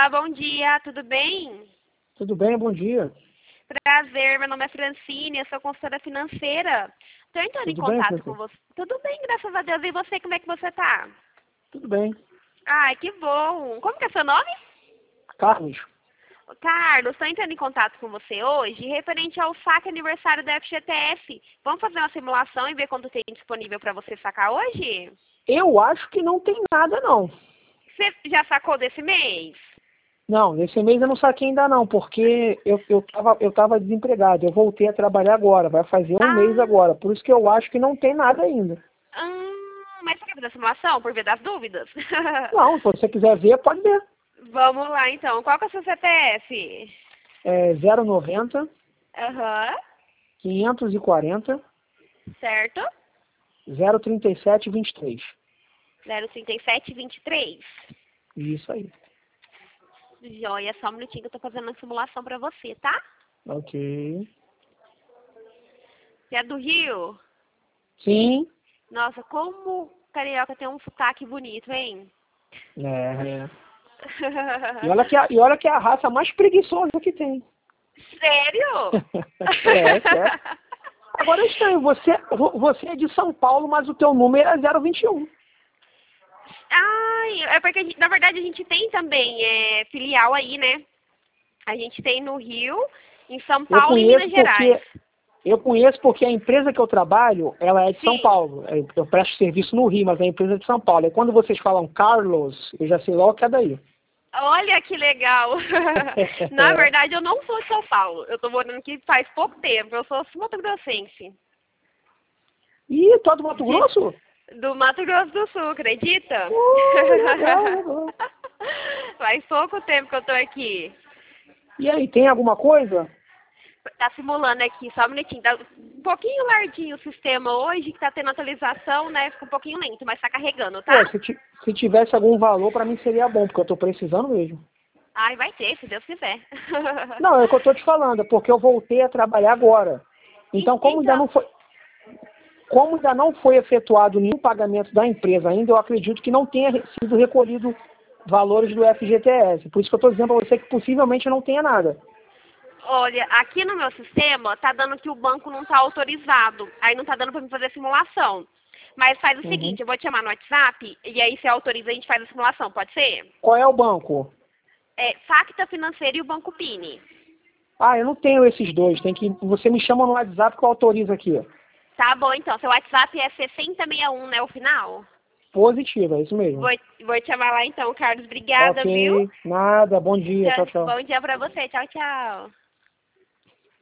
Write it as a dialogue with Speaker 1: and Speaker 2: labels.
Speaker 1: Olá, bom dia, tudo bem?
Speaker 2: Tudo bem, bom dia.
Speaker 1: Prazer, meu nome é Francine, eu sou consultora financeira. Estou entrando em
Speaker 2: Tudo bem,
Speaker 1: contato com
Speaker 2: Francisco?
Speaker 1: você. Tudo bem, graças a Deus. E você, como é que você tá?
Speaker 2: Tudo bem.
Speaker 1: Ai, que bom. Como que é seu nome?
Speaker 2: Carlos,
Speaker 1: Carlos, estou entrando em contato com você hoje referente ao saque aniversário da FGTS. Vamos fazer uma simulação e ver quanto tem disponível para você sacar hoje?
Speaker 2: eu acho que não tem nada, não.
Speaker 1: Você já sacou desse mês?
Speaker 2: Não, nesse mês eu não saquei ainda não, porque eu tava desempregado. Eu voltei a trabalhar agora, vai fazer um mês
Speaker 1: Ah,
Speaker 2: agora. Por isso que eu acho que não tem nada ainda.
Speaker 1: mas você quer fazer a simulação por via das dúvidas?
Speaker 2: Não, se você quiser ver, pode ver.
Speaker 1: Vamos lá, então. Qual que é o seu CPF?
Speaker 2: É 090
Speaker 1: Aham,
Speaker 2: 540
Speaker 1: certo.
Speaker 2: 037 23.
Speaker 1: 03723.
Speaker 2: Isso aí.
Speaker 1: Joia, só um minutinho que eu tô fazendo uma simulação pra você, tá?
Speaker 2: Ok.
Speaker 1: Você é do Rio?
Speaker 2: Sim.
Speaker 1: Nossa, como carioca tem um sotaque bonito, hein?
Speaker 2: É. E olha que é a raça mais preguiçosa que tem.
Speaker 1: Sério?
Speaker 2: É. Agora é estranho, você é de São Paulo, mas o teu número é 021.
Speaker 1: Ai, é porque, na verdade, a gente tem também filial aí, né? A gente tem no Rio, em São
Speaker 2: Eu
Speaker 1: Paulo e em
Speaker 2: conheço
Speaker 1: Minas Gerais.
Speaker 2: porque eu conheço porque a empresa que eu trabalho, ela é de São
Speaker 1: Sim.
Speaker 2: Paulo. Eu presto serviço no Rio, mas a empresa é de São Paulo. E quando vocês falam Carlos, eu já sei logo que é daí.
Speaker 1: Olha que legal! Na verdade, eu não sou de São Paulo. Eu tô morando aqui faz pouco tempo. Eu sou mato-grossense.
Speaker 2: Ih, todo Mato
Speaker 1: De-
Speaker 2: Grosso?
Speaker 1: Do Mato Grosso do Sul, acredita?
Speaker 2: Legal.
Speaker 1: Faz pouco tempo que eu tô aqui.
Speaker 2: E aí, tem alguma coisa?
Speaker 1: Tá simulando aqui, só um minutinho. Tá um pouquinho lardinho o sistema hoje, que tá tendo atualização, né? Fica um pouquinho lento, mas tá carregando,
Speaker 2: Pô,
Speaker 1: tá?
Speaker 2: se tivesse algum valor, pra mim seria bom, porque eu tô precisando mesmo.
Speaker 1: Ai, vai ter, se Deus quiser.
Speaker 2: Não, é o que eu tô te falando, é porque eu voltei a trabalhar agora. Então,
Speaker 1: Então,
Speaker 2: como ainda não foi efetuado nenhum pagamento da empresa ainda, eu acredito que não tenha sido recolhido valores do FGTS. Por isso que eu estou dizendo para você que possivelmente não tenha nada.
Speaker 1: olha, aqui no meu sistema tá dando que o banco não tá autorizado. Aí não tá dando pra mim fazer a simulação. Mas faz o
Speaker 2: Uhum.
Speaker 1: seguinte, eu vou te chamar no WhatsApp e aí se autoriza a gente faz a simulação, pode ser?
Speaker 2: Qual é o banco?
Speaker 1: É Facta Financeira e o Banco Pini.
Speaker 2: Ah, eu não tenho esses dois. Você me chama no WhatsApp que eu autorizo aqui.
Speaker 1: Tá bom, então. Seu WhatsApp é 6061, né, o final?
Speaker 2: Positivo, é isso mesmo.
Speaker 1: Vou te chamar lá então, Carlos. Obrigada, viu?
Speaker 2: Ok, nada. Bom dia. Tchau, tchau.
Speaker 1: Bom dia pra você. Tchau, tchau.